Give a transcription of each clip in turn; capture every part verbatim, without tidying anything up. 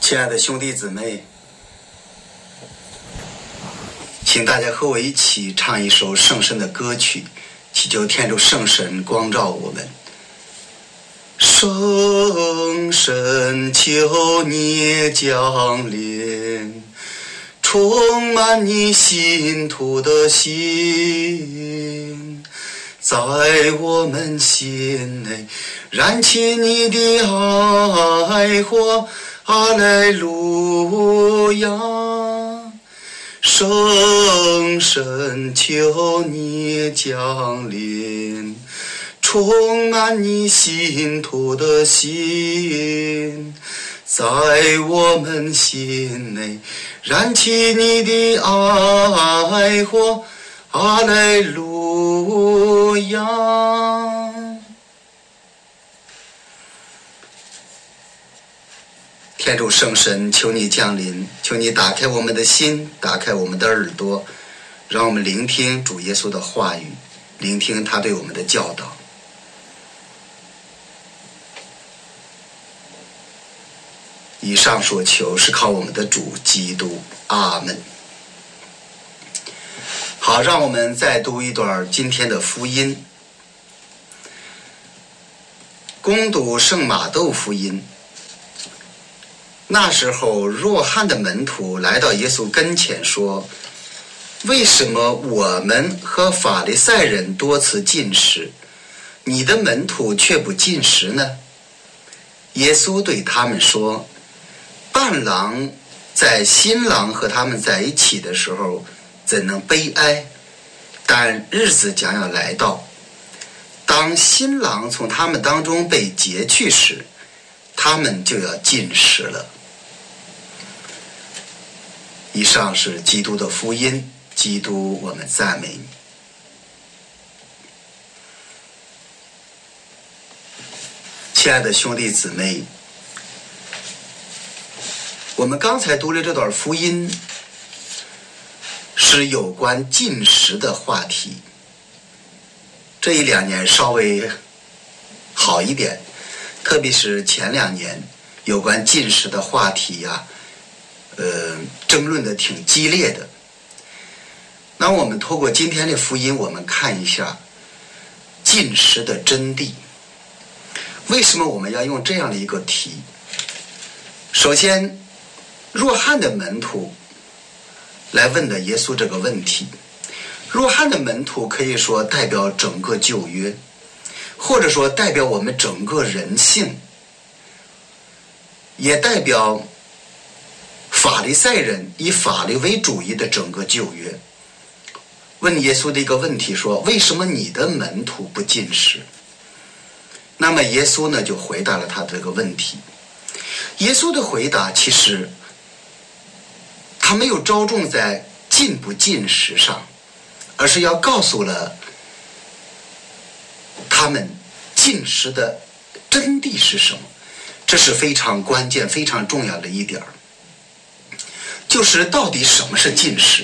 亲爱的兄弟姊妹，请大家和我一起唱一首圣神的歌曲，祈求天主圣神光照我们。圣神求你降临，充满你信徒的心，在我们心内燃起你的爱火。阿莱路亚，圣神求你降临，充满你信徒的心，在我们心内燃起你的爱火。阿莱路亚。天主圣神，求你降临，求你打开我们的心，打开我们的耳朵，让我们聆听主耶稣的话语，聆听他对我们的教导。以上所求是靠我们的主基督。阿们。好，让我们再读一段今天的福音，恭读圣马窦福音。那时候，若翰的门徒来到耶稣跟前说：“为什么我们和法利赛人多次进食，你的门徒却不进食呢？”耶稣对他们说：“伴郎在新郎和他们在一起的时候，怎能悲哀？但日子将要来到，当新郎从他们当中被劫去时，他们就要进食了。”以上是基督的福音，基督，我们赞美你。亲爱的兄弟姊妹，我们刚才读了这段福音，是有关进食的话题。这一两年稍微好一点，特别是前两年有关进食的话题呀、啊呃，争论的挺激烈的。那我们透过今天的福音，我们看一下进食的真谛。为什么我们要用这样的一个题？首先，若翰的门徒来问的耶稣这个问题。若翰的门徒可以说代表整个旧约，或者说代表我们整个人性，也代表法利赛人以法律为主义的整个旧约。问耶稣的一个问题说：为什么你的门徒不进食？那么耶稣呢就回答了他这个问题。耶稣的回答其实他没有着重在进不进食上，而是要告诉了他们进食的真谛是什么。这是非常关键非常重要的一点，就是到底什么是进食。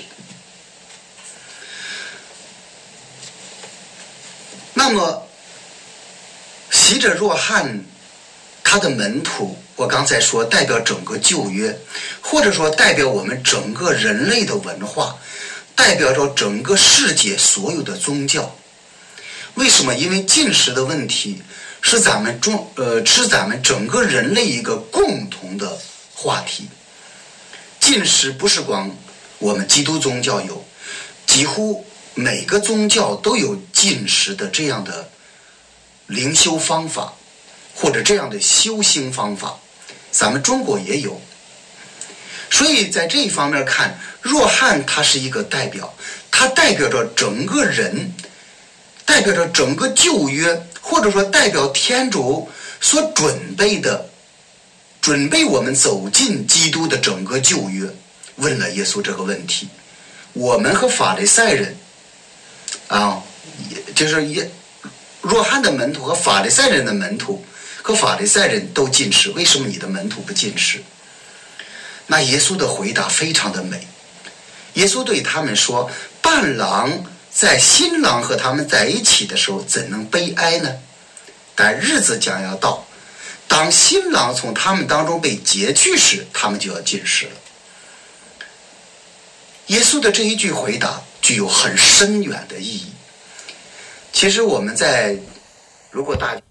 那么洗者若翰他的门徒，我刚才说代表整个旧约，或者说代表我们整个人类的文化，代表着整个世界所有的宗教。为什么？因为进食的问题是咱们中呃是咱们整个人类一个共同的话题。进食不是光我们基督宗教有，几乎每个宗教都有进食的这样的灵修方法，或者这样的修行方法，咱们中国也有。所以在这一方面看，若翰他是一个代表，他代表着整个人，代表着整个旧约，或者说代表天主所准备的，准备我们走进基督的整个旧约。问了耶稣这个问题：我们和法利赛人啊，就是也若翰的门徒和法利赛人的门徒和法利赛人都进食，为什么你的门徒不进食？那耶稣的回答非常的美。耶稣对他们说：伴郎在新郎和他们在一起的时候，怎能悲哀呢？但日子将要到， 当新郎从他们当中被劫去时，他们就要进食了。耶稣的这一句回答具有很深远的意义。其实我们在，如果大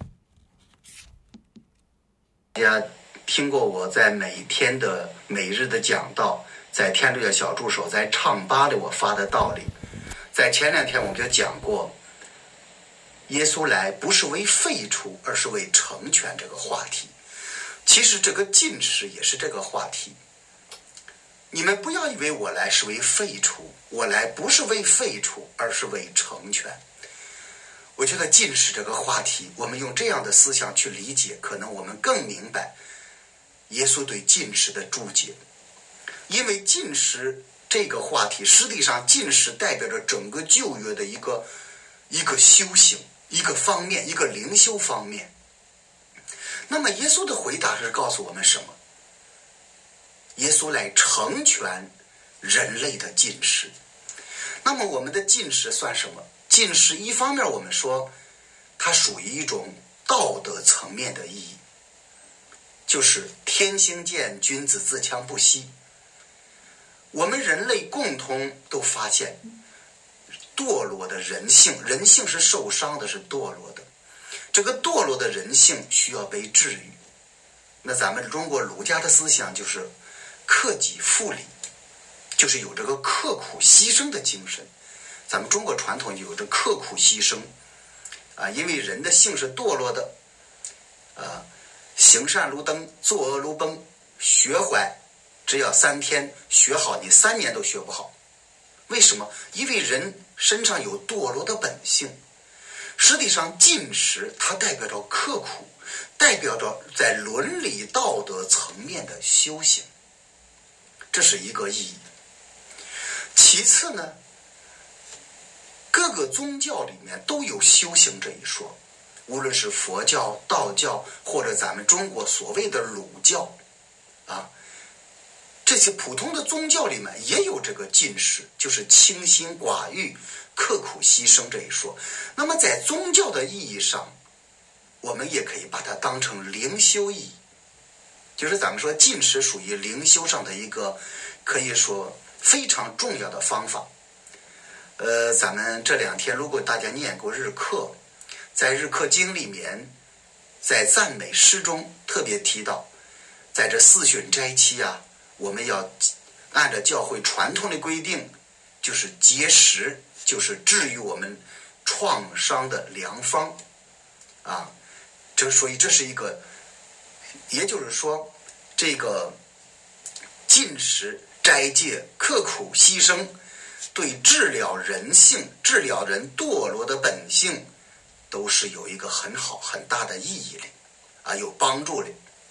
家听过我在每天的每日的讲道，在天主教小助手，在唱吧里我发的道理，在前两天我们就讲过，耶稣来不是为废除，而是为成全这个话题。其实这个禁食也是这个话题。你们不要以为我来是为废除，我来不是为废除，而是为成全。我觉得禁食这个话题，我们用这样的思想去理解，可能我们更明白耶稣对禁食的注解。因为禁食这个话题，实际上禁食代表着整个旧约的一个一个修行，一个方面，一个灵修方面。那么耶稣的回答是告诉我们什么？耶稣来成全人类的禁食。那么我们的禁食算什么？禁食一方面我们说它属于一种道德层面的意义，就是天行健，君子自强不息。我们人类共同都发现堕落的人性，人性是受伤的，是堕落的。这个堕落的人性需要被治愈。那咱们中国儒家的思想就是克己复礼，就是有这个刻苦牺牲的精神。咱们中国传统有着刻苦牺牲啊，因为人的性是堕落的啊，行善如灯，作恶如崩，学坏只要三天，学好你三年都学不好。为什么？因为人身上有堕落的本性。实际上禁食它代表着刻苦，代表着在伦理道德层面的修行，这是一个意义。其次呢，各个宗教里面都有修行这一说，无论是佛教、道教，或者咱们中国所谓的儒教啊，这些普通的宗教里面也有这个禁食，就是清心寡欲、刻苦牺牲这一说。那么在宗教的意义上，我们也可以把它当成灵修意义，就是咱们说禁食属于灵修上的一个可以说非常重要的方法。呃，咱们这两天如果大家念过日课，在日课经里面，在赞美诗中特别提到，在这四旬斋期啊，我们要按照教会传统的规定，就是节食，就是治愈我们创伤的良方啊。这所以这是一个，也就是说，这个禁食、斋戒、刻苦牺牲，对治疗人性、治疗人堕落的本性，都是有一个很好很大的意义的啊，有帮助的。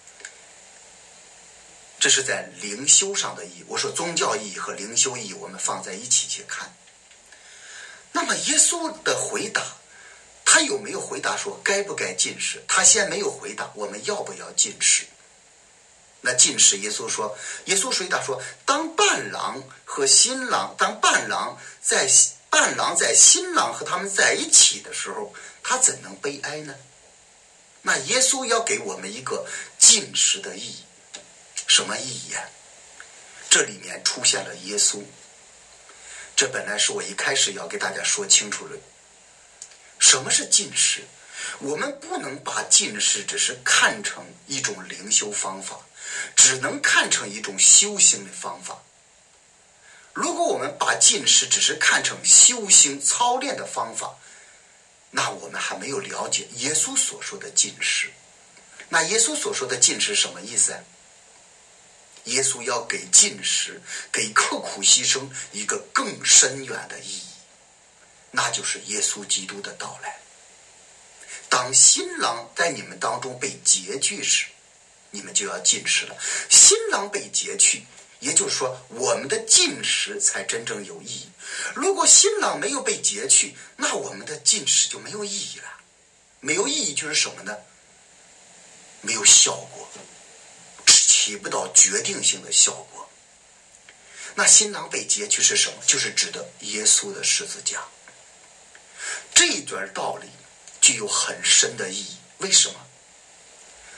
这是在灵修上的意义。我说宗教意义和灵修意义我们放在一起去看。那么耶稣的回答，他有没有回答说该不该禁食？他先没有回答我们要不要禁食。那禁食，耶稣说，耶稣回答说，当伴郎和新郎，当伴郎在伴郎在新郎和他们在一起的时候，他怎能悲哀呢？那耶稣要给我们一个禁食的意义。什么意义呀？这里面出现了耶稣，这本来是我一开始要给大家说清楚的。什么是禁食？我们不能把禁食只是看成一种灵修方法，只能看成一种修行的方法。如果我们把禁食只是看成修行操练的方法，那我们还没有了解耶稣所说的禁食。那耶稣所说的禁食什么意思啊？耶稣要给禁食、给刻苦牺牲一个更深远的意义，那就是耶稣基督的到来。当新郎在你们当中被劫去时，你们就要禁食了。新郎被劫去，也就是说我们的禁食才真正有意义。如果新郎没有被劫去，那我们的禁食就没有意义了。没有意义就是什么呢？没有效果，起不到决定性的效果。那新郎被劫去是什么？就是指的耶稣的十字架。这一段道理具有很深的意义。为什么？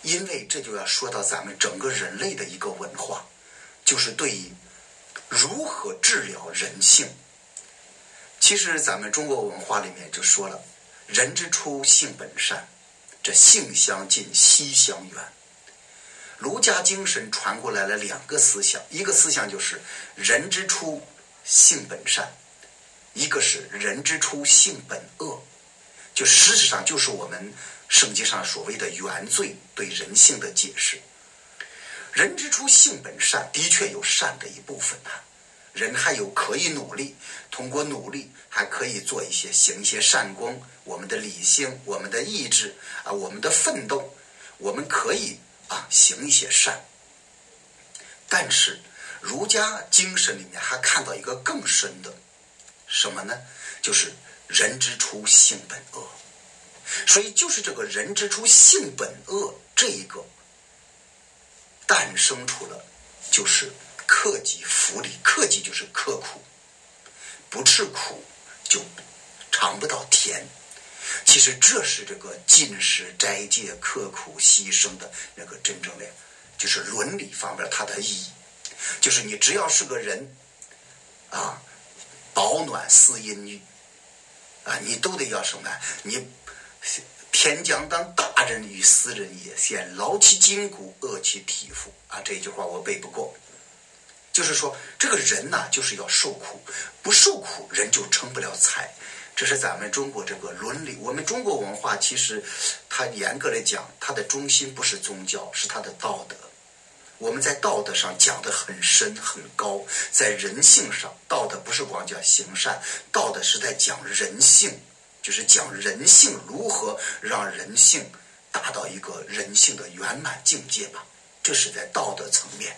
因为这就要说到咱们整个人类的一个文化，就是对于如何治疗人性。其实咱们中国文化里面就说了，人之初性本善，这性相近习相远。儒家精神传过来了两个思想，一个思想就是人之初性本善，一个是人之初性本恶，就实质上就是我们圣经上所谓的原罪对人性的解释。人之初性本善，的确有善的一部分啊，人还有可以努力，通过努力还可以做一些行一些善功，我们的理性，我们的意志啊，我们的奋斗，我们可以啊行一些善。但是儒家精神里面还看到一个更深的什么呢？就是人之初性本恶。所以就是这个人之初性本恶这一个诞生出了，就是克己复礼。克己就是刻苦，不吃苦就尝不到甜。其实这是这个进食斋戒刻苦牺牲的那个真正的就是伦理方面它的意义。就是你只要是个人啊，保暖思淫欲啊，你都得要什么？你天将当大人与斯人也，先劳其筋骨，饿其体肤啊！这句话我背不过。就是说，这个人呐、啊，就是要受苦，不受苦人就成不了才。这是咱们中国这个伦理。我们中国文化其实，它严格来讲，它的中心不是宗教，是它的道德。我们在道德上讲得很深很高，在人性上，道德不是光讲行善，道德是在讲人性。就是讲人性如何让人性达到一个人性的圆满境界吧，这是在道德层面。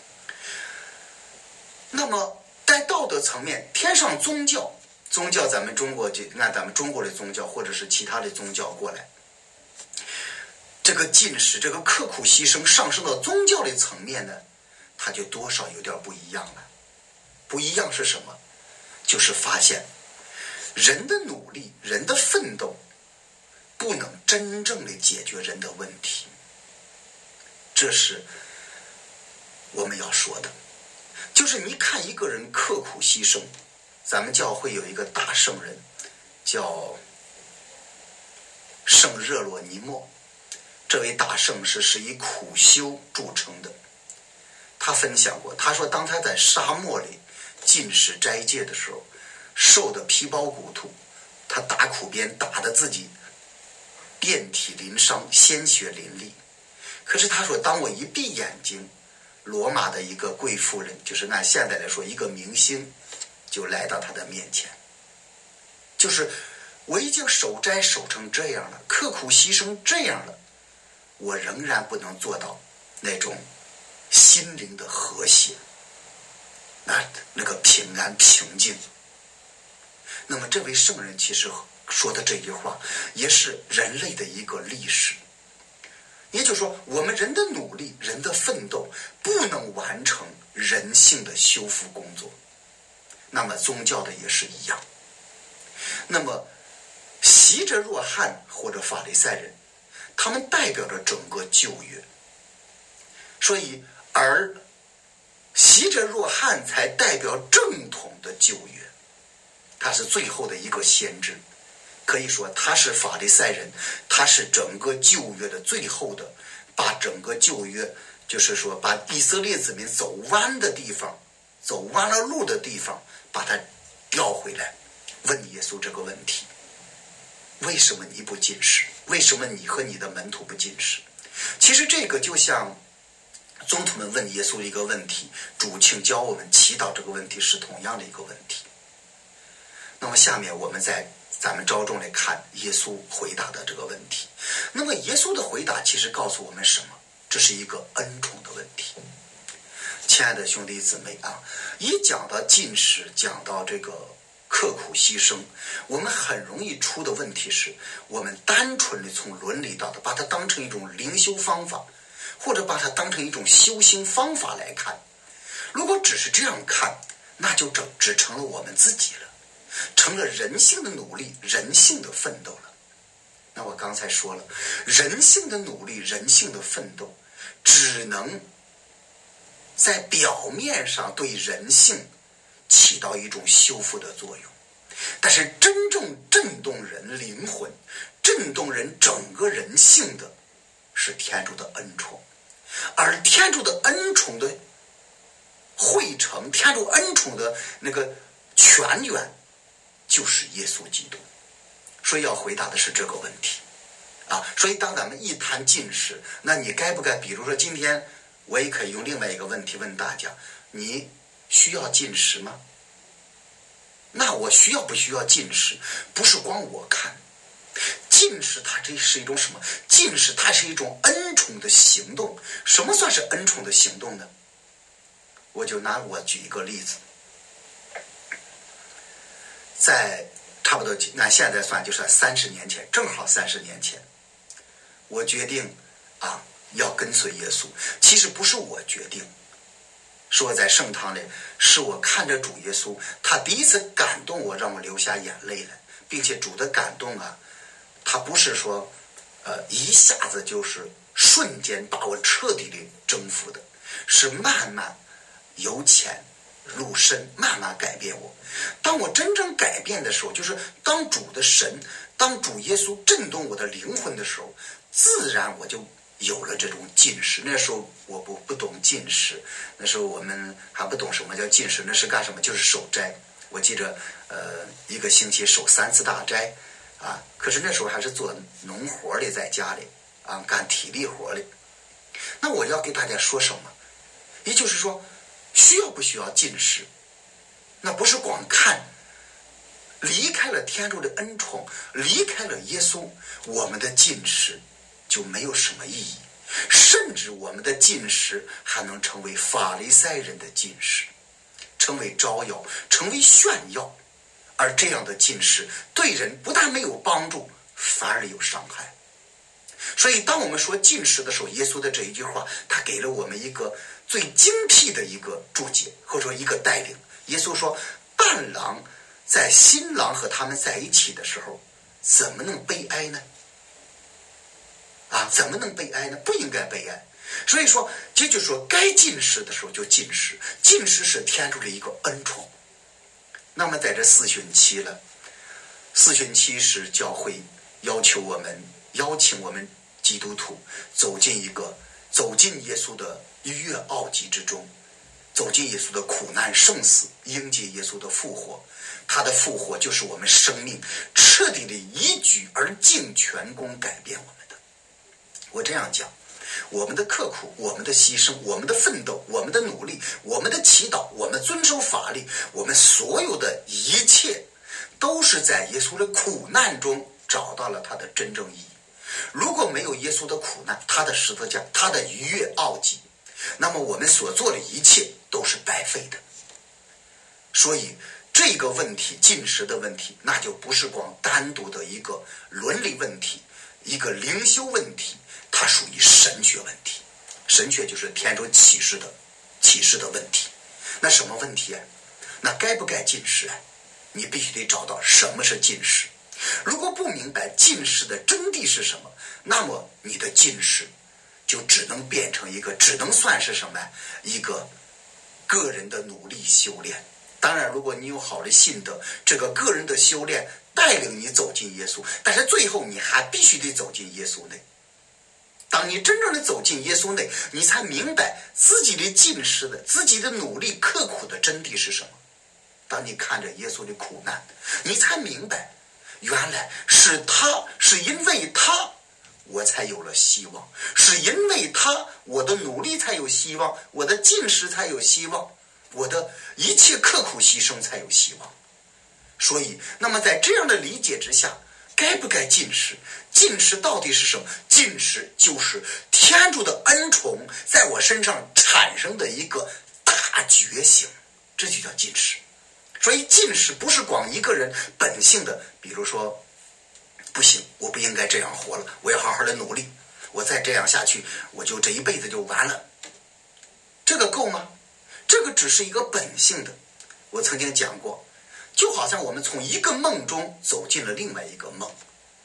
那么在道德层面，天上宗教，宗教咱们中国就按咱们中国的宗教或者是其他的宗教过来，这个进食这个刻苦牺牲上升到宗教的层面呢，它就多少有点不一样了。不一样是什么？就是发现人的努力，人的奋斗不能真正的解决人的问题，这是我们要说的。就是你看一个人刻苦牺牲，咱们教会有一个大圣人叫圣热罗尼莫，这位大圣是是以苦修著称的。他分享过，他说当他在沙漠里进食斋戒的时候，瘦的皮包骨头，他打苦鞭打得自己遍体鳞伤，鲜血淋漓。可是他说，当我一闭眼睛，罗马的一个贵妇人，就是按现在来说一个明星，就来到他的面前。就是我已经守斋守成这样了，刻苦牺牲这样了，我仍然不能做到那种心灵的和谐，那那个平安平静。那么这位圣人其实说的这句话也是人类的一个历史。也就是说，我们人的努力，人的奋斗不能完成人性的修复工作，那么宗教的也是一样。那么习者若翰或者法利赛人，他们代表着整个旧约，所以而习者若翰才代表正统的旧约，他是最后的一个先知，可以说他是法利赛人，他是整个旧约的最后的，把整个旧约，就是说把以色列子民走弯的地方，走弯了路的地方，把它调回来，问耶稣这个问题：为什么你不进食？为什么你和你的门徒不进食？其实这个就像宗徒们问耶稣一个问题，主请教我们祈祷这个问题是同样的一个问题。那么下面我们再咱们着重来看耶稣回答的这个问题。那么耶稣的回答其实告诉我们什么？这是一个恩宠的问题。亲爱的兄弟姊妹啊，一讲到进食，讲到这个刻苦牺牲，我们很容易出的问题是，我们单纯的从伦理道德把它当成一种灵修方法，或者把它当成一种修行方法来看。如果只是这样看，那就整只成了我们自己了，成了人性的努力，人性的奋斗了。 那我刚才说了，人性的努力，人性的奋斗，只能在表面上对人性起到一种修复的作用，但是真正震动人灵魂、震动人整个人性的是天主的恩宠，而天主的恩宠的汇成，天主恩宠的那个泉源就是耶稣基督。所以要回答的是这个问题啊。所以当咱们一谈进食，那你该不该，比如说今天我也可以用另外一个问题问大家，你需要进食吗？那我需要不需要进食，不是光我看，进食它这是一种什么？进食它是一种恩宠的行动。什么算是恩宠的行动呢？我就拿我举一个例子，在差不多按现在算就是三十年前，正好三十年前，我决定啊要跟随耶稣。其实不是我决定，是我在圣堂里，是我看着主耶稣，他第一次感动我，让我流下眼泪来，并且主的感动啊，他不是说呃一下子就是瞬间把我彻底的征服的，是慢慢由浅入深，慢慢改变我。当我真正改变的时候，就是当主的神，当主耶稣震动我的灵魂的时候，自然我就有了这种进食。那时候我不不懂进食，那时候我们还不懂什么叫进食，那是干什么？就是守斋。我记着呃一个星期守三次大斋啊，可是那时候还是做农活的，在家里啊干体力活的。那我要给大家说什么？也就是说，需要不需要进食？那不是光看，离开了天主的恩宠，离开了耶稣，我们的进食就没有什么意义，甚至我们的进食还能成为法利赛人的进食，成为招摇，成为炫耀。而这样的进食对人不但没有帮助，反而有伤害。所以当我们说进食的时候，耶稣的这一句话，他给了我们一个最精辟的一个注解，或者说一个带领。耶稣说，伴郎在新郎和他们在一起的时候，怎么能悲哀呢？啊，怎么能悲哀呢？不应该悲哀。所以说，这就是说，该进食的时候就进食，进食是天主的一个恩宠。那么在这四旬期了，四旬期是教会要求我们，邀请我们基督徒走进一个走进耶稣的逾越奥迹之中，走进耶稣的苦难圣死，迎接耶稣的复活。他的复活就是我们生命彻底的一举而尽全功改变我们的。我这样讲，我们的刻苦，我们的牺牲，我们的奋斗，我们的努力，我们的祈祷，我们遵守法律，我们所有的一切都是在耶稣的苦难中找到了他的真正意义。如果没有耶稣的苦难，他的十字架，他的逾越奥迹，那么我们所做的一切都是白费的。所以这个问题，进食的问题，那就不是光单独的一个伦理问题，一个灵修问题，它属于神学问题。神学就是天主启示的启示的问题。那什么问题啊？那该不该进食啊？你必须得找到什么是进食。如果不明白进食的真谛是什么，那么你的进食就只能变成一个，只能算是什么？一个个人的努力修炼。当然，如果你有好的信德，这个个人的修炼带领你走进耶稣，但是最后你还必须得走进耶稣内。当你真正的走进耶稣内，你才明白自己的进食的、自己的努力刻苦的真谛是什么。当你看着耶稣的苦难，你才明白，原来是他，是因为他我才有了希望，是因为他我的努力才有希望，我的进食才有希望，我的一切刻苦牺牲才有希望。所以那么在这样的理解之下，该不该进食？进食到底是什么？进食就是天主的恩宠在我身上产生的一个大觉醒，这就叫进食。所以进食不是光一个人本性的，比如说不行，我不应该这样活了，我要好好的努力，我再这样下去我就这一辈子就完了，这个够吗？这个只是一个本性的。我曾经讲过，就好像我们从一个梦中走进了另外一个梦，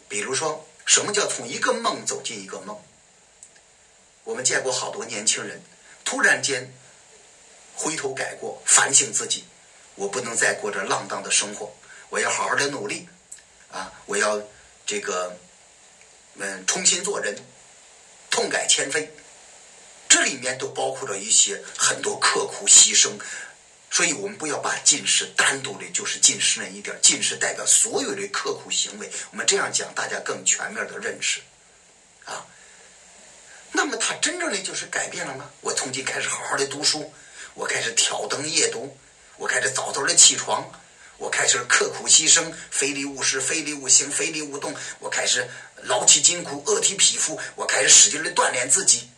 比如说，什么叫从一个梦走进一个梦？我们见过好多年轻人突然间回头改过，反省自己，我不能再过着浪荡的生活，我要好好的努力啊！我要这个嗯重新做人，痛改前非。这里面都包括着一些很多刻苦牺牲，所以我们不要把进食单独的就是进食那一点，进食代表所有的刻苦行为。我们这样讲，大家更全面的认识啊。那么它真正的就是改变了吗？我从今开始好好的读书，我开始挑灯夜读，我开始早早的起床，我开始刻苦牺牲，非礼勿视，非礼勿行，非礼勿动，我开始劳其筋骨，饿其皮肤，我开始使劲的锻炼自己。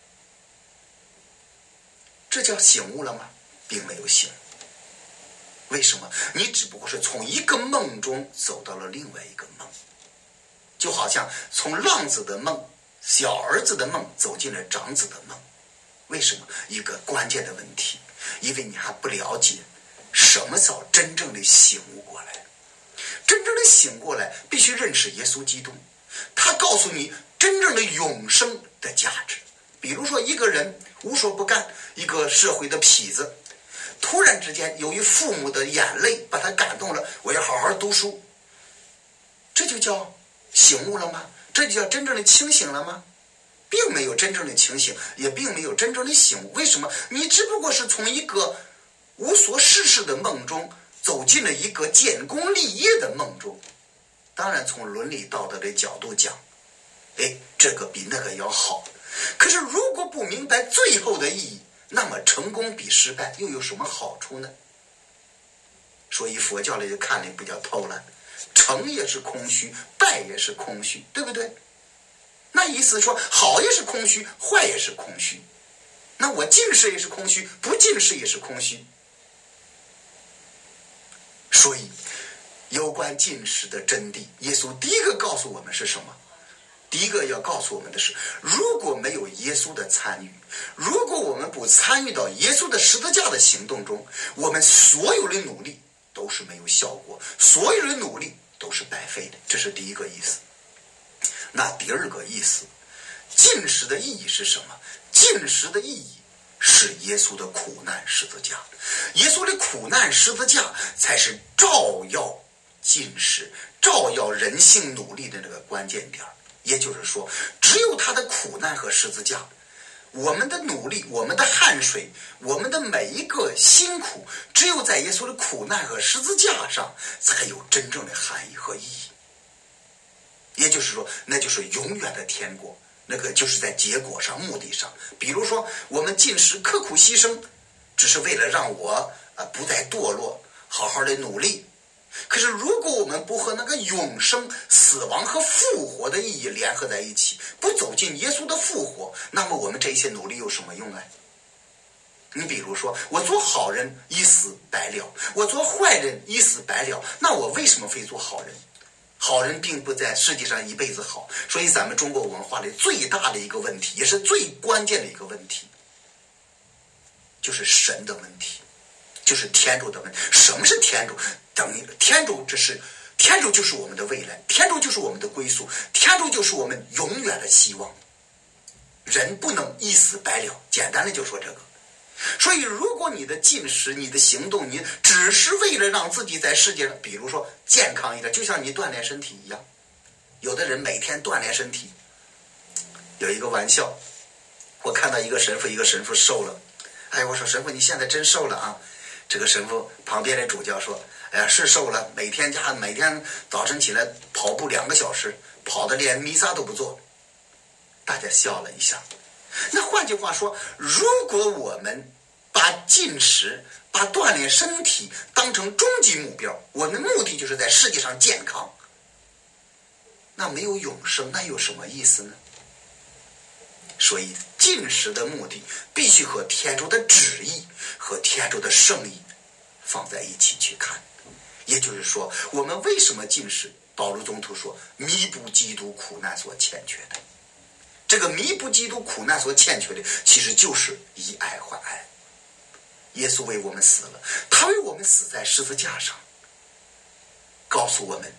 这叫醒悟了吗？并没有醒。为什么？你只不过是从一个梦中走到了另外一个梦，就好像从浪子的梦、小儿子的梦走进了长子的梦。为什么？一个关键的问题，因为你还不了解什么叫真正的醒悟过来。真正的醒过来，必须认识耶稣基督，他告诉你真正的永生的价值。比如说，一个人无所不干，一个社会的痞子，突然之间由于父母的眼泪把他感动了，我要好好读书，这就叫醒悟了吗？这就叫真正的清醒了吗？并没有真正的清醒，也并没有真正的醒悟。为什么？你只不过是从一个无所事事的梦中走进了一个建功立业的梦中。当然从伦理道德的角度讲，哎，这个比那个要好。可是如果不明白最后的意义，那么成功比失败又有什么好处呢？所以佛教里就看的比较透了，成也是空虚，败也是空虚，对不对？那意思说，好也是空虚，坏也是空虚。那我进食也是空虚，不进食也是空虚。所以有关进食的真谛，耶稣第一个告诉我们是什么？第一个要告诉我们的是，如果没有耶稣的参与，如果我们不参与到耶稣的十字架的行动中，我们所有的努力都是没有效果，所有的努力都是白费的。这是第一个意思。那第二个意思，进食的意义是什么？进食的意义是耶稣的苦难十字架，耶稣的苦难十字架才是照耀进食、照耀人性努力的那个关键点。也就是说，只有他的苦难和十字架，我们的努力、我们的汗水、我们的每一个辛苦，只有在耶稣的苦难和十字架上才有真正的含义和意义。也就是说，那就是永远的天国，那个就是在结果上、目的上。比如说，我们进食、刻苦牺牲，只是为了让我呃不再堕落，好好的努力。可是如果我们不和那个永生、死亡和复活的意义联合在一起，不走进耶稣的复活，那么我们这些努力有什么用啊？你比如说，我做好人一死百了，我做坏人一死百了，那我为什么非做好人？好人并不在世界上一辈子好。所以咱们中国文化里最大的一个问题，也是最关键的一个问题，就是神的问题，就是天主的问题。什么是天主？等于天主，这是天主就是我们的未来，天主就是我们的归宿，天主就是我们永远的希望。人不能一死百了，简单的就说这个。所以如果你的进食、你的行动，你只是为了让自己在世界上，比如说健康一点，就像你锻炼身体一样。有的人每天锻炼身体，有一个玩笑，我看到一个神父，一个神父瘦了，哎，我说神父你现在真瘦了啊。这个神父旁边的主教说，哎呀是瘦了，每天家每天早晨起来跑步两个小时，跑的连弥撒都不做。大家笑了一下。那换句话说，如果我们把进食、把锻炼身体当成终极目标，我们的目的就是在世界上健康，那没有永生，那有什么意思呢？所以进食的目的必须和天主的旨意和天主的圣意放在一起去看。也就是说，我们为什么进食？保禄宗徒说，弥补基督苦难所欠缺的。这个弥补基督苦难所欠缺的，其实就是以爱换爱。耶稣为我们死了，他为我们死在十字架上，告诉我们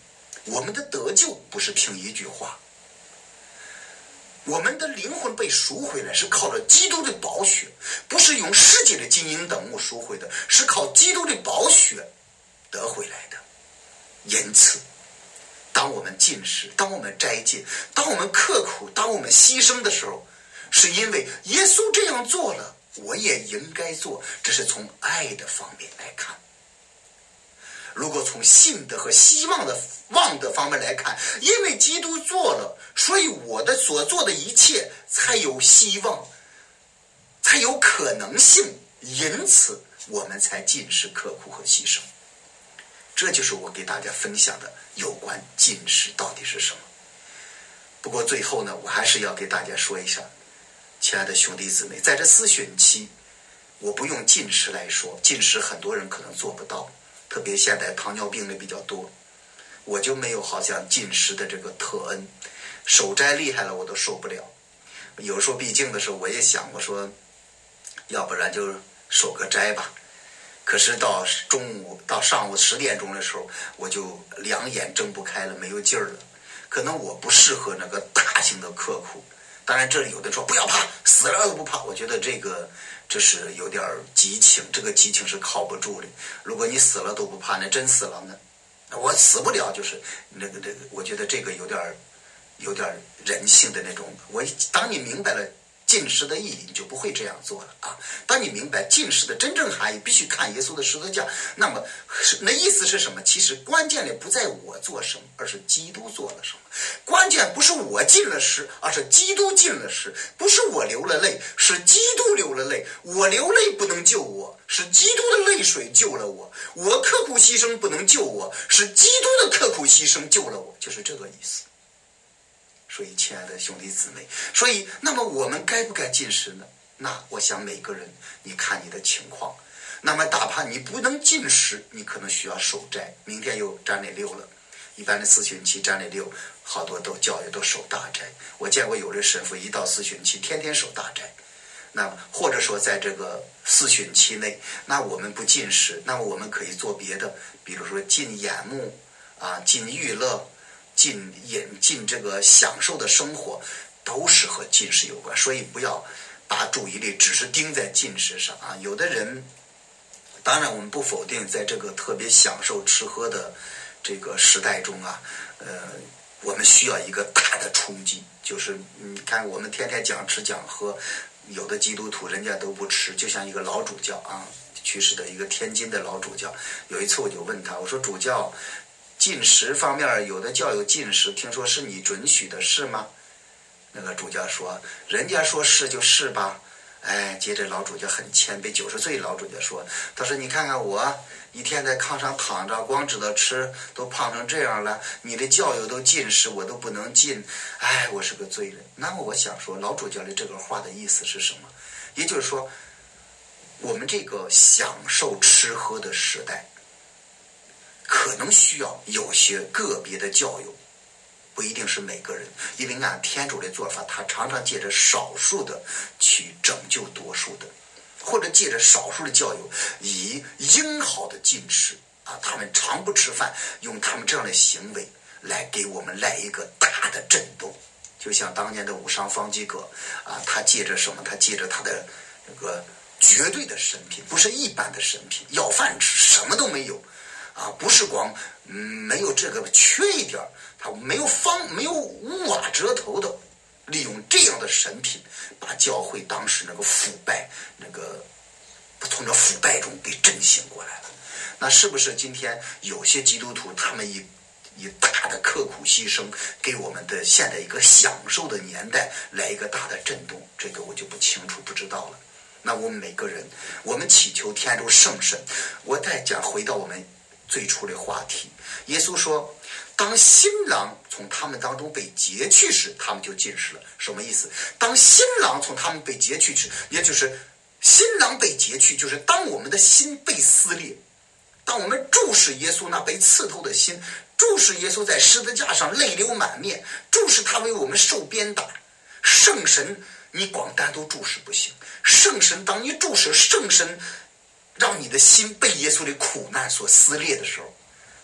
我们的得救不是凭一句话，我们的灵魂被赎回来是靠着基督的宝血，不是用世界的金银等物赎回的，是靠基督的宝血得回来的。因此当我们进食，当我们斋戒，当我们刻苦，当我们牺牲的时候，是因为耶稣这样做了，我也应该做，这是从爱的方面来看。如果从信德和希望的望的方面来看，因为基督做了，所以我的所做的一切才有希望，才有可能性，因此我们才进食刻苦和牺牲。这就是我给大家分享的有关进食到底是什么。不过最后呢，我还是要给大家说一下，亲爱的兄弟姊妹，在这四旬期，我不用进食来说，进食很多人可能做不到，特别现在糖尿病的比较多，我就没有好像进食的这个特恩，守斋厉害了我都受不了。有时候闭经的时候我也想，我说要不然就守个斋吧，可是到中午到上午十点钟的时候，我就两眼睁不开了，没有劲儿了。可能我不适合那个大型的刻苦。当然这里有的说不要怕，死了都不怕，我觉得这个这是有点激情，这个激情是靠不住的。如果你死了都不怕，那真死了呢？我死不了，就是那个那个，我觉得这个有点有点人性的那种。我当你明白了进食的意义，你就不会这样做了啊！当你明白进食的真正含义，必须看耶稣的十字架。那么，那意思是什么？其实关键的不在我做什么，而是基督做了什么。关键不是我进了食，而是基督进了食。不是我流了泪，是基督流了泪。我流泪不能救我，是基督的泪水救了我。我刻苦牺牲不能救我，是基督的刻苦牺牲救了我。就是这个意思。所以亲爱的兄弟姊妹，所以那么我们该不该进食呢？那我想每个人你看你的情况，那么哪怕你不能进食，你可能需要守斋。明天又占礼六了，一般的四旬期占礼六好多都教育都守大斋。我见过有的神父一到四旬期天天守大斋。那或者说在这个四旬期内，那我们不进食，那么我们可以做别的，比如说禁眼目啊，禁娱乐，进引进这个享受的生活，都是和进食有关。所以不要把注意力只是盯在进食上啊。有的人，当然我们不否定，在这个特别享受吃喝的这个时代中啊，呃，我们需要一个大的冲击。就是你看，我们天天讲吃讲喝，有的基督徒人家都不吃，就像一个老主教啊，去世的一个天津的老主教。有一次我就问他，我说主教，进食方面有的教友进食，听说是你准许的，是吗？那个主教说，人家说是就是吧。哎，接着老主教很谦卑，九十岁老主教说，他说你看看我一天在炕上躺着，光知道吃，都胖成这样了，你的教友都进食，我都不能进，哎，我是个罪人。那么我想说，老主教的这个话的意思是什么？也就是说，我们这个享受吃喝的时代，可能需要有些个别的教友，不一定是每个人，因为按天主的做法，他常常借着少数的去拯救多数的，或者借着少数的教友以英豪的进食啊，他们常不吃饭，用他们这样的行为来给我们来一个大的震动。就像当年的武商方济各啊，他借着什么？他借着他的那个绝对的神品，不是一般的神品，要饭吃，什么都没有。啊，不是光嗯没有这个缺一点，他没有方没有无瓦遮头的，利用这样的神品，把教会当时那个腐败那个从这腐败中给振兴过来了。那是不是今天有些基督徒他们以以大的刻苦牺牲，给我们的现在一个享受的年代来一个大的震动？这个我就不清楚不知道了。那我们每个人，我们祈求天主圣神。我再讲回到我们最初的话题，耶稣说，当新郎从他们当中被劫去时，他们就进食了。什么意思？当新郎从他们被劫去时，也就是新郎被劫去，就是当我们的心被撕裂，当我们注视耶稣那被刺透的心，注视耶稣在十字架上泪流满面，注视他为我们受鞭打。圣神，你光单独注视不行，圣神，当你注视圣神让你的心被耶稣的苦难所撕裂的时候，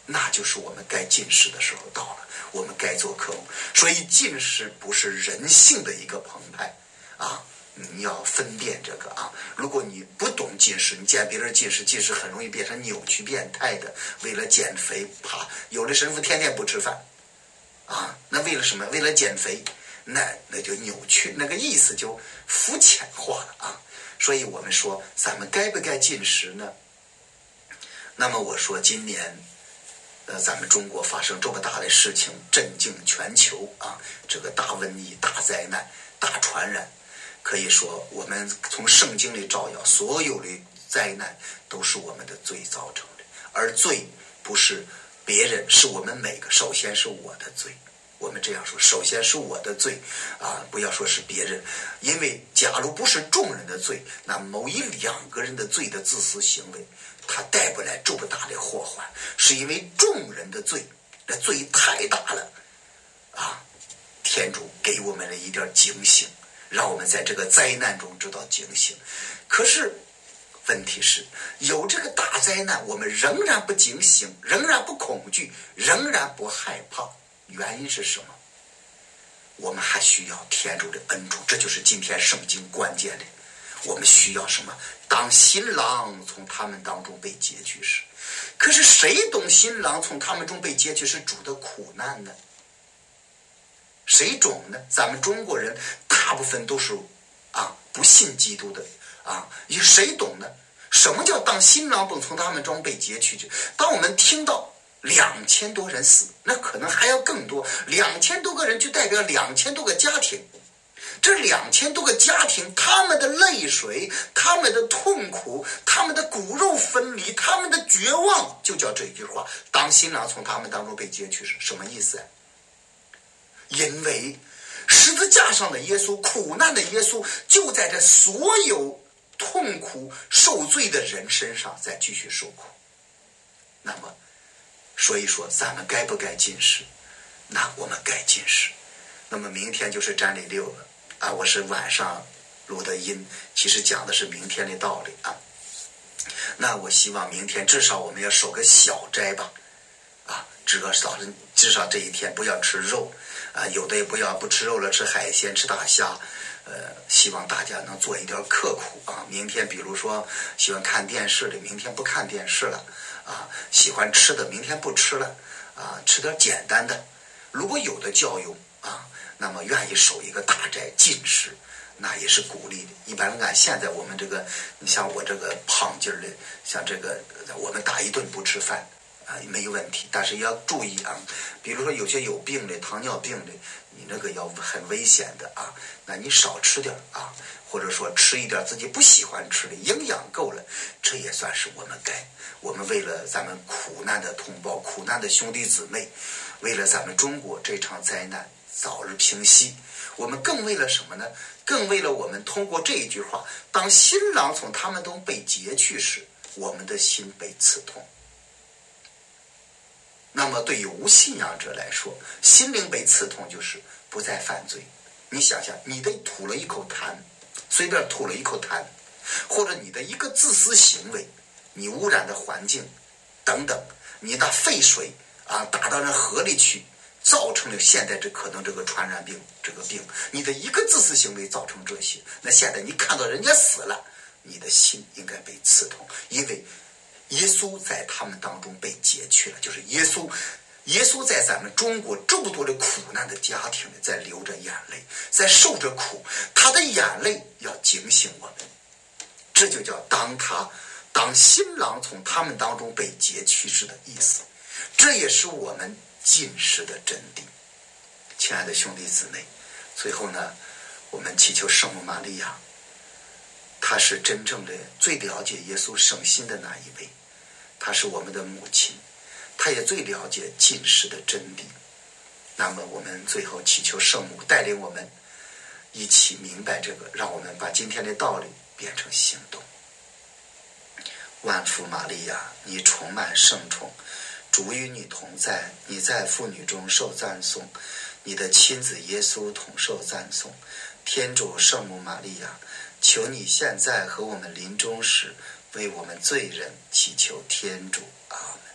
那就是我们该进食的时候到了，我们该做科目。所以进食不是人性的一个澎湃啊，你要分辨这个啊。如果你不懂进食，你见别人进食，进食很容易变成扭曲变态的，为了减肥，啪，有的神父天天不吃饭啊，那为了什么？为了减肥，那那就扭曲，那个意思就肤浅化了啊。所以我们说，咱们该不该进食呢？那么我说，今年，呃，咱们中国发生这么大的事情，震惊全球啊，这个大瘟疫、大灾难、大传染，可以说我们从圣经里照耀，所有的灾难都是我们的罪造成的，而罪不是别人，是我们每个，首先是我的罪。我们这样说，首先是我的罪啊，不要说是别人，因为假如不是众人的罪，那某一两个人的罪的自私行为，他带不来这么大的祸患，是因为众人的罪，那罪太大了啊！天主给我们了一点警醒，让我们在这个灾难中知道警醒。可是问题是，有这个大灾难，我们仍然不警醒，仍然不恐惧，仍然不害怕。原因是什么？我们还需要天主的恩助，这就是今天圣经关键的。我们需要什么？当新郎从他们当中被截去时，可是谁懂新郎从他们中被截去是主的苦难呢？谁懂呢？咱们中国人大部分都是啊不信基督的啊，谁懂呢？什么叫当新郎本从他们中被截去？当我们听到两千多人死，那可能还要更多，两千多个人就代表两千多个家庭。这两千多个家庭，他们的泪水，他们的痛苦，他们的骨肉分离，他们的绝望，就叫这句话：当新郎从他们当中被截去是什么意思啊？因为十字架上的耶稣，苦难的耶稣，就在这所有痛苦受罪的人身上再继续受苦。那么所以说咱们该不该进食？那我们该进食。那么明天就是瞻礼六了啊！我是晚上录的音，其实讲的是明天的道理啊。那我希望明天至少我们要守个小斋吧，啊，至少至少这一天不要吃肉啊，有的也不要不吃肉了，吃海鲜，吃大虾。呃，希望大家能做一点刻苦啊。明天比如说喜欢看电视的，明天不看电视了啊；喜欢吃的，明天不吃了啊，吃点简单的。如果有的教友啊，那么愿意守一个大斋禁食，那也是鼓励的。一般按现在我们这个，你像我这个胖劲儿的，像这个我们打一顿不吃饭啊没有问题，但是要注意啊。比如说有些有病的，糖尿病的，你那个要很危险的啊，那你少吃点啊，或者说吃一点自己不喜欢吃的，营养够了，这也算是我们该。我们为了咱们苦难的同胞、苦难的兄弟姊妹，为了咱们中国这场灾难早日平息，我们更为了什么呢？更为了我们通过这一句话，当新郎从他们中被截去时，我们的心被刺痛。那么对于无信仰者来说，心灵被刺痛就是不再犯罪。你想想，你的吐了一口痰，随便吐了一口痰，或者你的一个自私行为，你污染的环境等等，你的废水啊打到那河里去，造成了现在这可能这个传染病这个病，你的一个自私行为造成这些，那现在你看到人家死了，你的心应该被刺痛，因为耶稣在他们当中被截去了，就是耶稣耶稣在咱们中国这么多的苦难的家庭里在流着眼泪，在受着苦，他的眼泪要警醒我们，这就叫当他当新郎从他们当中被截去时的意思。这也是我们进食的真谛。亲爱的兄弟姊妹，最后呢，我们祈求圣母玛利亚，她是真正的最了解耶稣圣心的那一位，她是我们的母亲，她也最了解进食的真谛。那么我们最后祈求圣母带领我们一起明白这个，让我们把今天的道理变成行动。万福玛利亚，你充满圣宠，主与你同在，你在妇女中受赞颂，你的亲子耶稣同受赞颂。天主圣母玛利亚，求你现在和我们临终时为我们罪人祈求天主。阿们。